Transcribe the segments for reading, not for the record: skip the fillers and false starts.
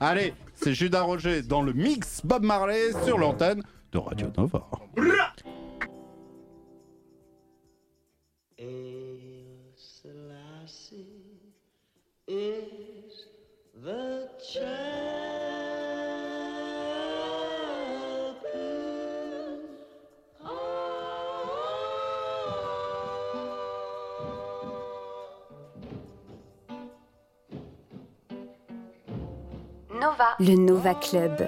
Allez, c'est Judas Roger dans le mix Bob Marley sur l'antenne de Radio Nova. Is the champion. Nova. Le Nova Club.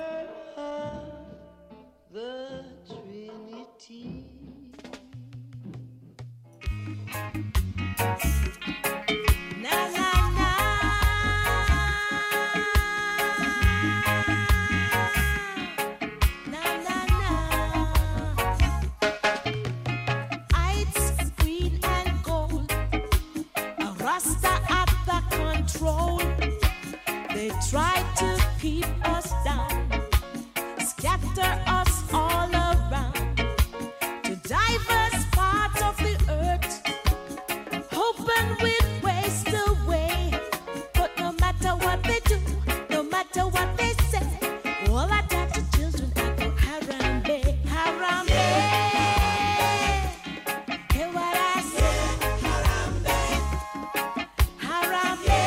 Try to keep us down, scatter us all around to diverse parts of the earth, hoping we'd waste away. But no matter what they do, no matter what they say, all I got to children I go Harambe, Harambe. Hear what I say? Harambe, Harambe.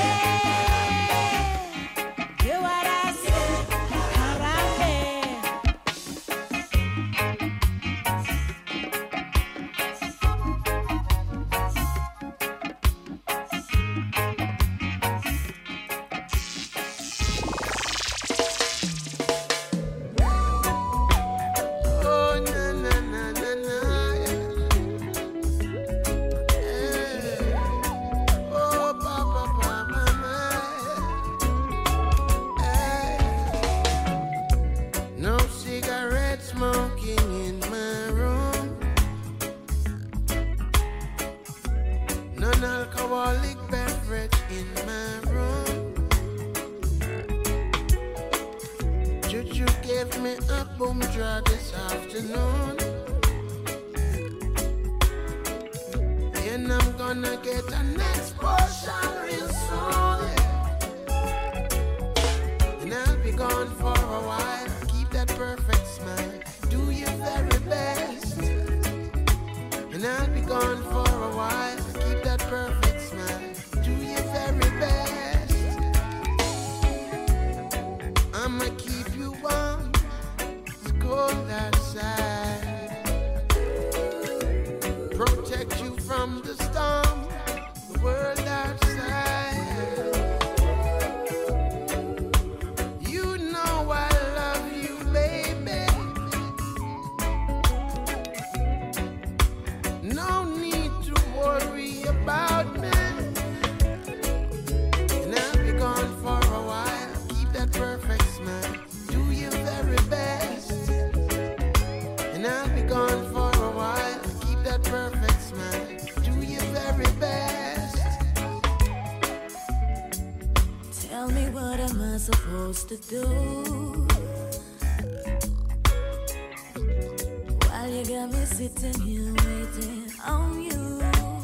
To do while you got me sitting here waiting on you.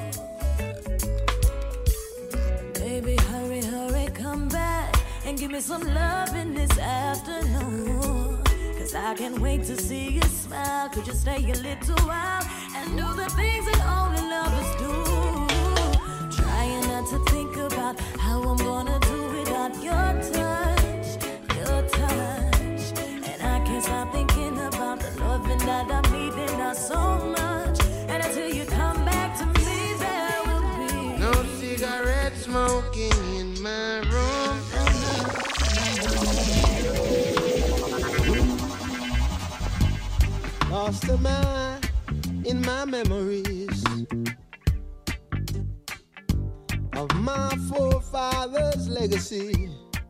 Baby, hurry, hurry, come back and give me some love in this afternoon. Cause I can't wait to see you smile. Could you stay a little while and do the things that only lovers do? Trying not to think about how I'm gonna do without your touch. Touch, and I can't stop thinking about the loving that I'm needing now so much. And until you come back to me, there will be no cigarette smoking in my room. Lost a man in my memories of my forefathers' legacy.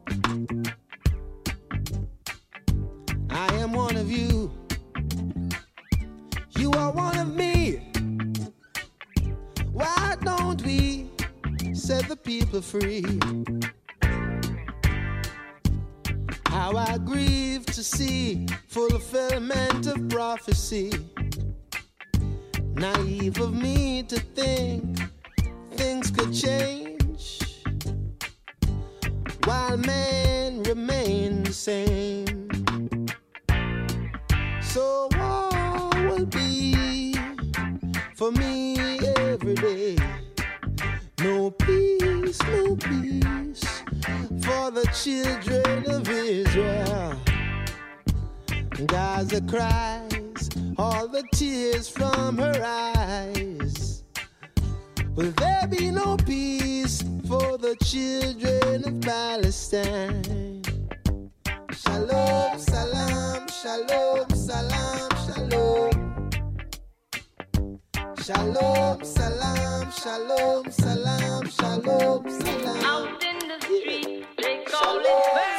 I am one of you, you are one of me. Why don't we set the people free? How I grieve to see fulfillment of prophecy. Naive of me to think things could change while man remains same. So war will be for me every day. No peace for the children of Israel. Gaza cries all the tears from her eyes. Will there be no peace for the children of Palestine? Shalom, salam, shalom, salam, shalom. Shalom, salam, shalom, salam, shalom, salam. Out in the street, they call it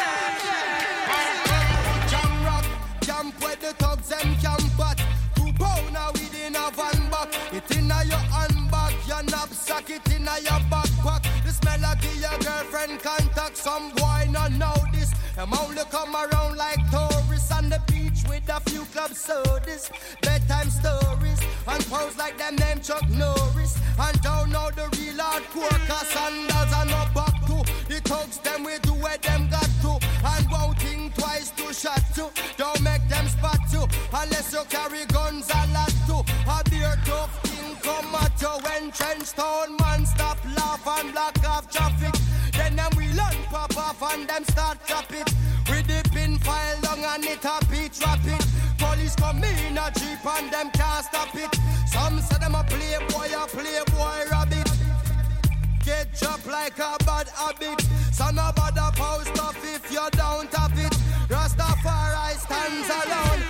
Jam rock, jump where the thugs and camp at. 2 pound now within a van back. It in a your handbag, your knapsack, it in a your backpack. The smell of your girlfriend contact. Some boy not know this. Them only come around like tourists on the beach with a few club sodas, bedtime stories, and pose like them name Chuck Norris. And don't know the real hardcore, cause sandals are not back to. The thugs them we do where them got to. And won't think twice to shot to. Don't make them spot you, unless you carry guns a lot to. A beer tough king come at you when trench town man stop laugh and block off traffic. Then them we learn pop off and them start chop it. We dip in file long and it a beat rapid. Police come in a jeep and them can't stop it. Some say them a playboy rabbit. Get chopped like a bad habit. So no bother post off if you don't have it. Rastafari stands alone.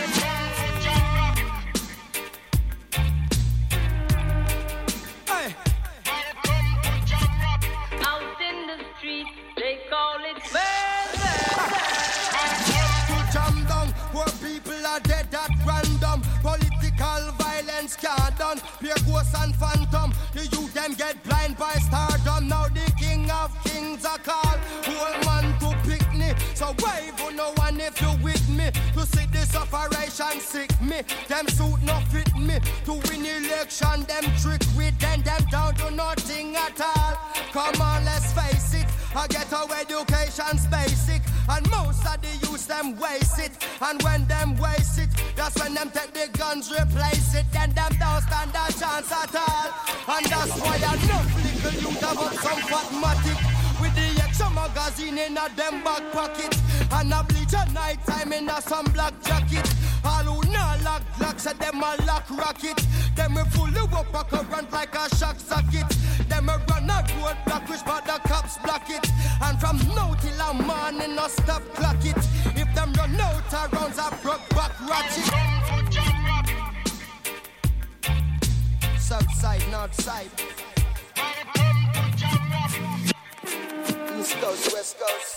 Hey. out in the street, they call it To jam down where people are dead at random. Political violence can't done. Pure ghosts and phantom. The youth them get blind by stardom. Now the king of kings are called. Whole man to pick me. So wave on no one if you with me. To see this operation sick me. Them suit no fit me. To win election them trick with them down to nothing at all. Come on, let's face it. I get our education's basic. And most of the youth them waste it. And when them waste it, that's when them take the guns, replace it. Then them don't stand a chance at all. And that's why enough little youth have up some fatmatic. With the extra magazine in a them back pocket. And a bleach at night time in a some black jacket. All who not lock blocks at them a lock rocket. Them we fully up a current like a shock socket. Them we run a road block which but the cops block it. And from now till a morning no stop clock it. If them run out of rounds a broke back ratchet. South side, north side. East coast, west coast.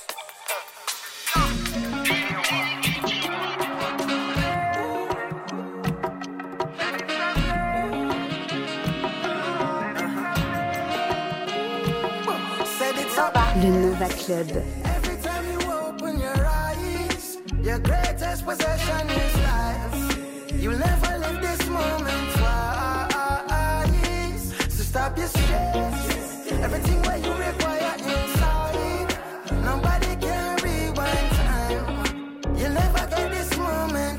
Le Nova Club. Every time you open your eyes, your greatest possession is life. You'll never leave this moment twice. So stop your stress. Everything what you require inside. Nobody can rewind time. You'll never get this moment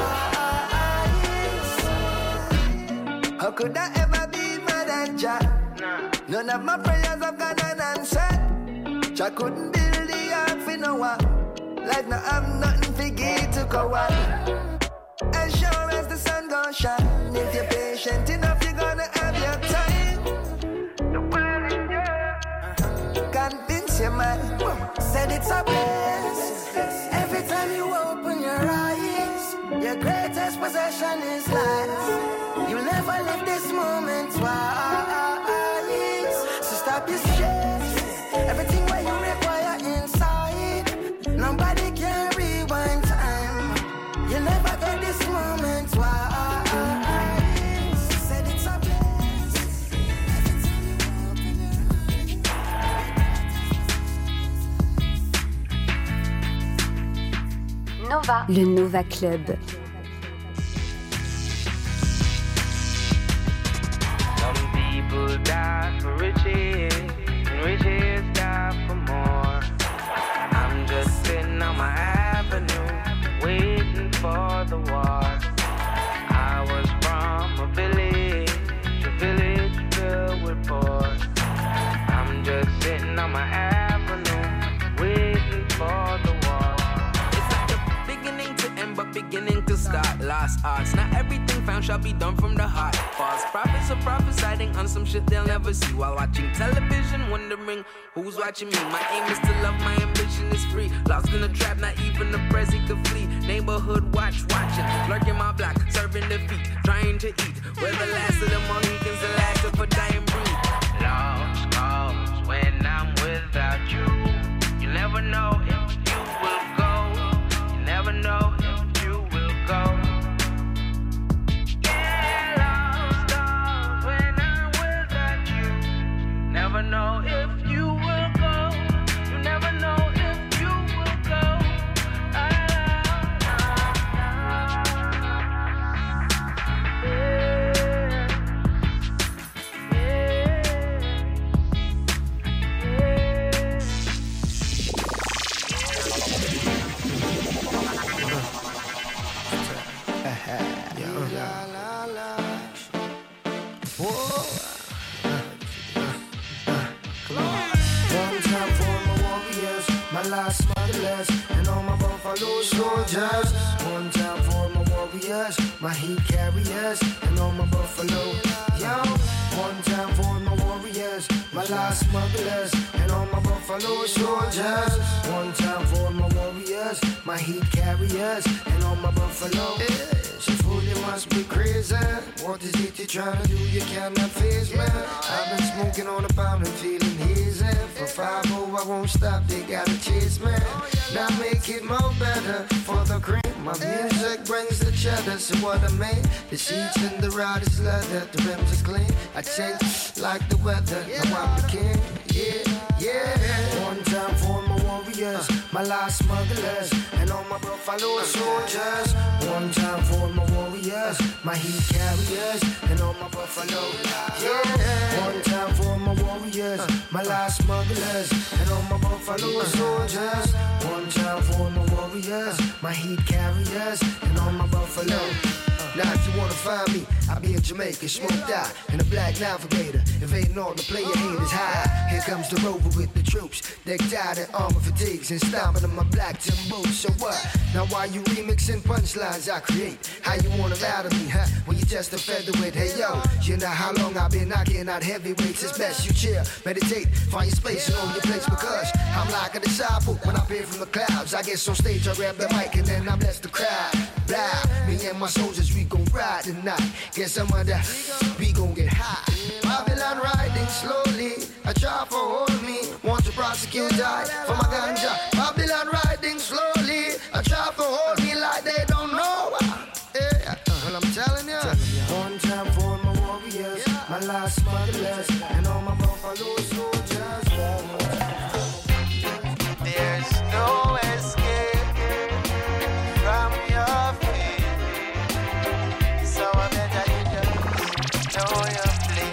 twice. How could I ever be mad at Jah? None of my prayers have gone unanswered. I couldn't build the earth for no one. Like now I'm nothing for give to go on. As sure as the sun gon' shine. If you're patient enough, you're gonna have your time. Convince your mind. Said it's a bliss. Every time you open your eyes, your greatest possession is life. You'll never live this moment twice. So stop your stress. Everything what you require inside. Nobody can rewind time. You'll never get this moment twice. Said it's a bliss. Nova. Le Nova Club. Some people die for riches, and riches die for more. I'm just sitting lost arts. Not everything found shall be done from the heart. False prophets are prophesying on some shit they'll never see while watching television, wondering who's watching me. My aim is to love, my ambition is free. Lost in a trap, not even the Prezi could flee. Neighborhood watching, lurking my block, serving defeat, trying to eat. We're the last of the Mohicans, the last of a dying breed. Lost cause when I'm without you. You never know if you will go. You never know if you will go. Yeah, lost cause when I'm without you. Never know if you will go. You never know if you will go. My last smugglers and all my buffalo soldiers. One time for my warriors, my heat carriers, and all my buffalo. Yo, one time for my warriors, my last smugglers, and all my buffalo soldiers. One time for my warriors, my heat carriers, and all my buffalo. So fool, you must be crazy. What is it you're trying to do? You cannot face me. I've been smoking on a pound and feeling hazy. For 5-0, I won't stop. They gotta chase me. Now make it more better for the cream. My music brings the cheddar. So what I mean? The seats in the ride is leather. The rims are clean. I change like the weather. Now I'm the king. Yeah. One time for my warriors, my last smugglers, and all my buffalo soldiers. One time for my warriors, my heat carriers, and all my buffalo. Yeah. One time for my warriors, my last smugglers, and all my buffalo soldiers. One time for my warriors, my heat carriers, and all my buffalo. Now if you wanna find me, I'll be in Jamaica, smoked out in a black navigator, invading all the player haters high. Here comes the rover with the troops, decked out in armor fatigues and stomping on my black Tim boots. So what? Now why you remixing punchlines I create? How you wanna lie to me, huh? When you just a featherweight. Hey yo, you know how long I've been knocking out heavyweights. It's best you chill, meditate, find your space and own your place, because I'm like a disciple when I appear from the clouds. I get on stage, I grab the mic and then I bless the crowd. Blah, me and my soldiers, we gon' ride tonight. Guess some of that, we gon' get high. Babylon riding slowly, I try for hold me. Want to prosecute, die for my ganja. Babylon riding slowly, I try for hold me like they don't know. Yeah, well I'm telling ya. One time for my warriors, my last smugglers, and all my buffalo soldiers. There's no escape from your fear, so I better you just know your place.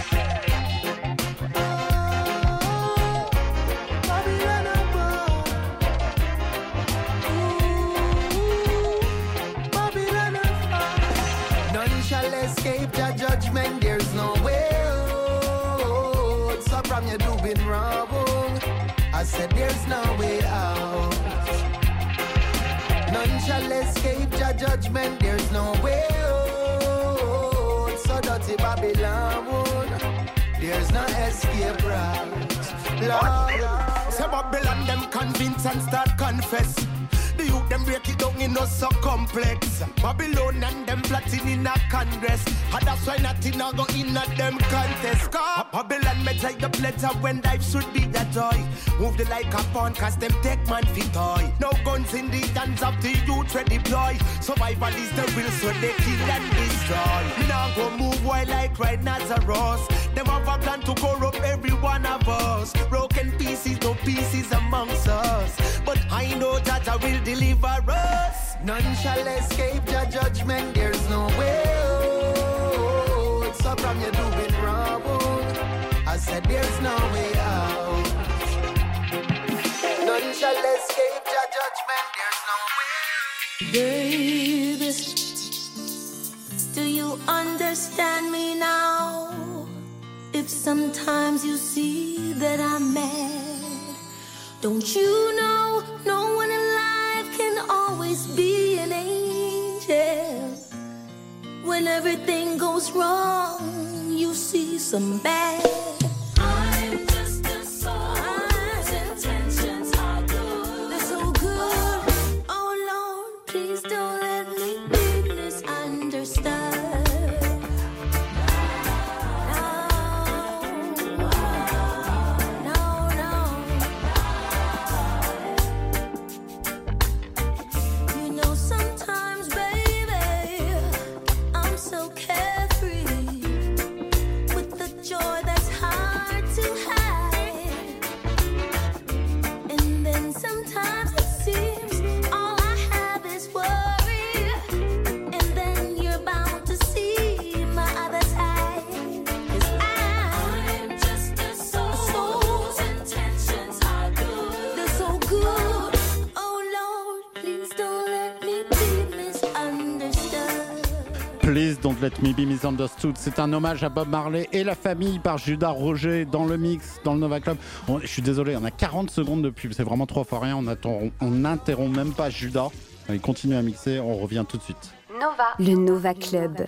None shall escape your judgment, there's no way out. So from you doing wrong, I said there's no way out. None shall escape your judgment, there's no way out. So dirty Babylon, there's no escape route. Lord, say Babylon them convince and start confess. The youth them break it down in no so complex. Babylon and them plotting in a congress, and that's why nothing a go in at them contest. Cause Babylon may take the pleasure when life should be a joy. Move the like a pawn cause them take man fi toy. No guns in the hands of the youth we deploy. Survival is the real, so they kill and destroy. Me now go move while like right Nazareth. Them have a plan to corrupt every one of us. Broken pieces, no pieces amongst us. But I know that I will deliver us. none shall escape your judgment, there's no way out. So from you doing wrong, I said there's no way out. None shall escape your judgment, there's no way out. Baby, do you understand me now? If sometimes you see that I'm mad, don't you know no one alive can always be an angel? when everything goes wrong, you see some bad. I'm just a soul whose intentions are good. They're so good. Oh Lord, please don't let me be misunderstood. Please Don't Let Me Be Misunderstood. C'est un hommage à Bob Marley et la famille par Judas Roger dans le mix, dans le Nova Club. Je suis désolé, on a 40 secondes de pub, c'est vraiment trop fort rien. On n'interrompt même pas Judas. Il continue à mixer, on revient tout de suite. Nova. Le Nova Club.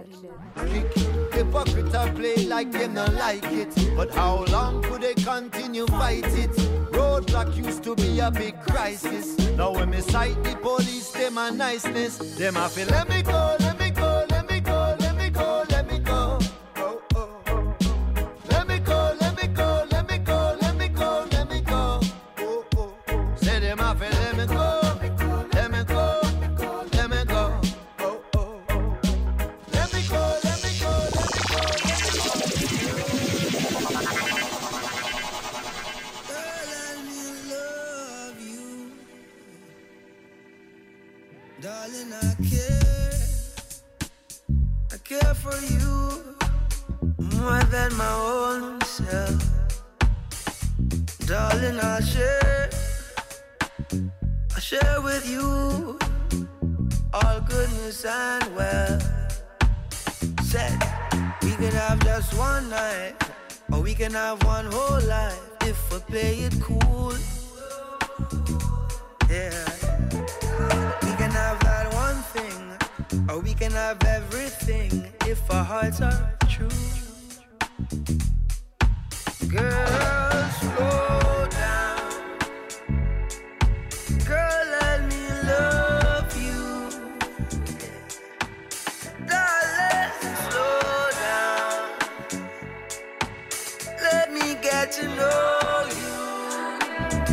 Hypocrite play like them not like it. But how long could they continue fight it? Roadblock used to be a big crisis. Now when me sight the police, them a niceness. Them a feel let me go, let me go, let me go, let me go, let me go. Oh, oh. Let me go, let me go, let me go, let me go, let me go. Oh, oh. Say them a feel let me go, let me go, let me go. Oh, oh. Let me go, let me go, let me go, let me go. Girl, I love you. Darling, I care for you more than my own self. Darling, I'll share with you all goodness and wealth. Said we can have just one night, or we can have one whole life if we play it cool. Yeah. We can have that one thing, or we can have everything if our hearts are true. Girl, slow down. Girl, let me love you. Darling, slow down. Let me get to know you.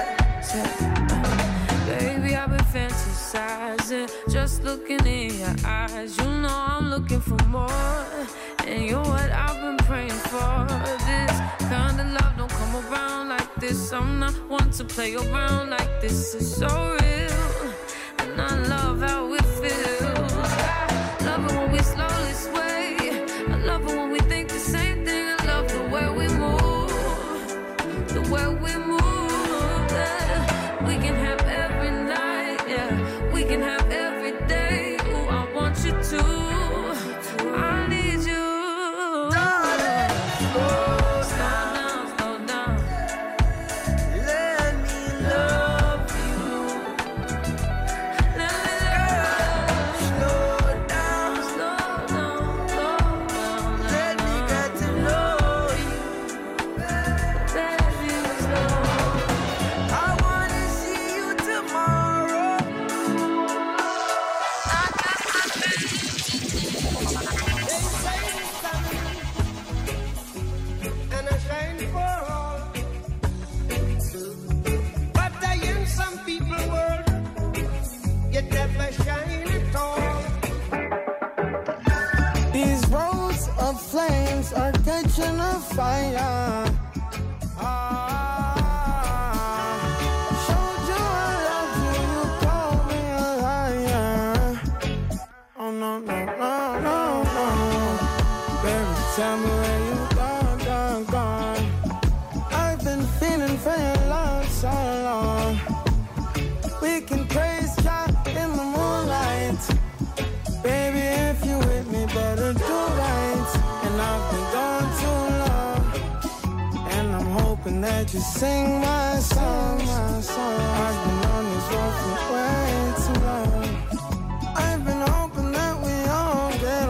Baby, I've been fantasizing, just looking in your eyes. You know I'm looking for more, and you're what I've been praying for. This kind of love don't come around like this. I'm not one to play around like this. It's so real, and I love how it feels. I love it when we slowly sway. I love it when we think the same thing. I love the way we move, the way we move. Yeah. We can have every night, yeah. We can have every day. Ooh, I want you to. I need you. Darling, Slow down, slow down. let me love you. Let me love. Slow down, Slow down, slow down. let me get to know you. Baby, slow. I wanna see you tomorrow. They say the sun and I shine for all, but I am some people world, yet never shine at all. These roads of flames are catching a fire. Showed you I love you, you called me a liar. Oh no, no, no, no, no. Baby, tell me where you gone, gone, gone. I've been feeling for your love so long. We can praise God in the moonlight. Baby, if you with me, better do right. And I've been gone too long, and I'm hoping that you sing my song, my song. I've been on this road for way too long. I've been hoping that we all get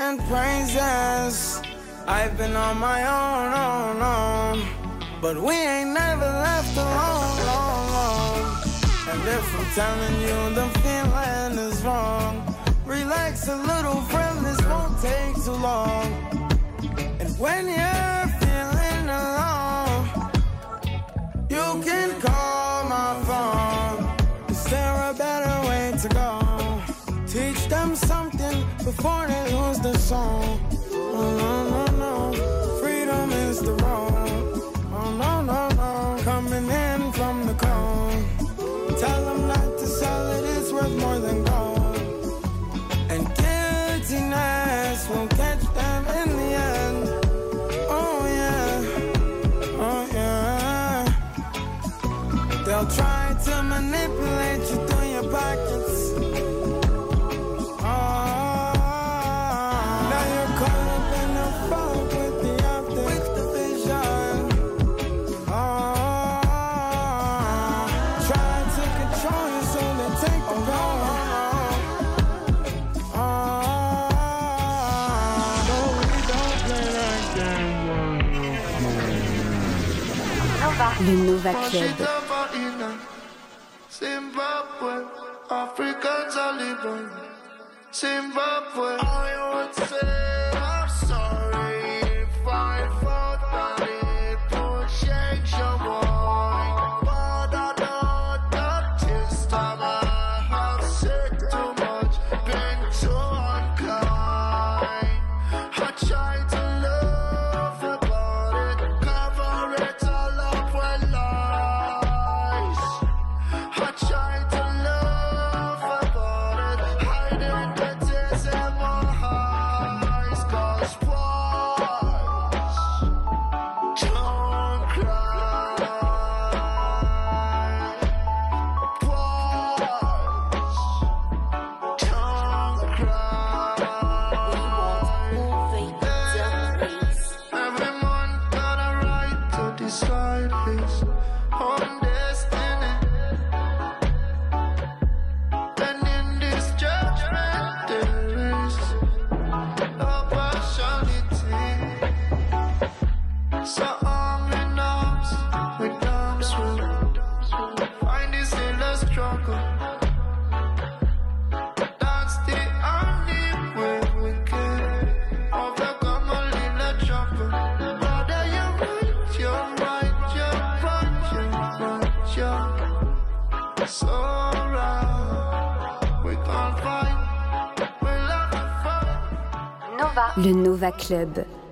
and praises. I've been on my own, but we ain't never left alone. And if I'm telling you the feeling is wrong, relax a little, friend, this won't take too long. And when you're feeling alone, you can call my phone. Is there a better way to go? Teach them something before they lose the song. Oh no, freedom is the road. Oh no, coming in from the cold. Tell them not to sell it, it's worth more than gold. And guiltiness will catch them in the end. Oh yeah. They'll try to manipulate you through your pockets. Now you're caught up in the fog with the optics, the vision. Try to control you so they take the goal. No, we don't play that game. Le Nova Club. Zimbabwe, Africans are living. Zimbabwe, I would say I'm sorry if I thought that it would change your mind. But I know that this time I have said too much, been too unkind. I try to love about it, cover it all up with lies. I try to love about it, hiding the tears in my eyes. 'Cause boys don't cry. Boys don't cry. Every man got a right to decide his own destiny. And in this judgment there is no partiality. So arm in arms with arms will find this in the struggle. That's the only way we can overcome a little trouble. Brother, you're right, you're right, you're right, you're right, you're so right. We can't fight, we'll have to fight. Le Nova Club.